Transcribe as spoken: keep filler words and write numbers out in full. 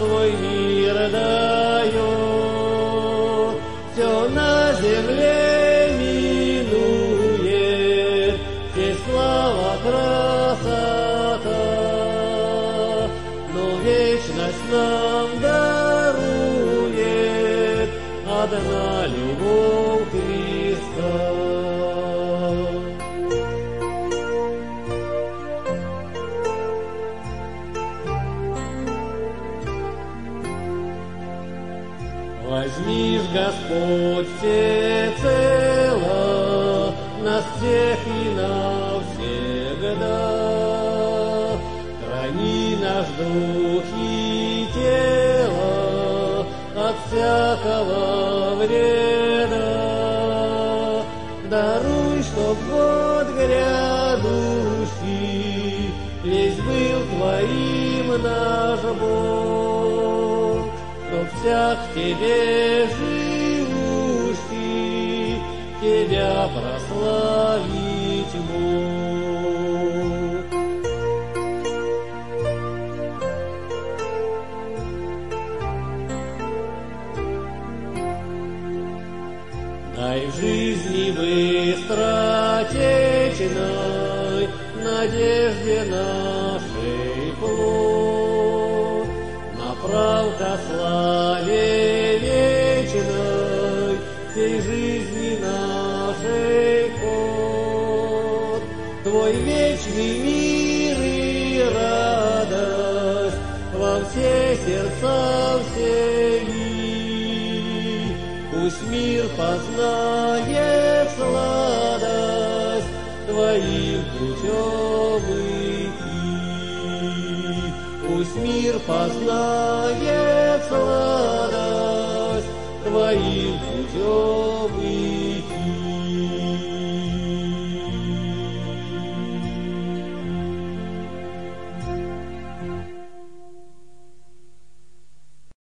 свой мир дает. Все на земле минует, здесь слава, красота, но вечность нам дарует одна любовь Христа. Возьми ж, Господь, всецело нас всех и навсегда. Храни наш дух и тело от всякого вреда. Даруй, чтоб год грядущий весь был Твоим наш Бог, чтоб всяк в Тебе живущий Тебя прославить мог. Дай в жизни быстротечной надежде нашей плод, направ ко славе вечной всей жизни нашей ход. Твой вечный мир и радость во все сердца всели. Пусть мир познает сладость Твоим путем идти. Пусть мир познает сладость Твоим путем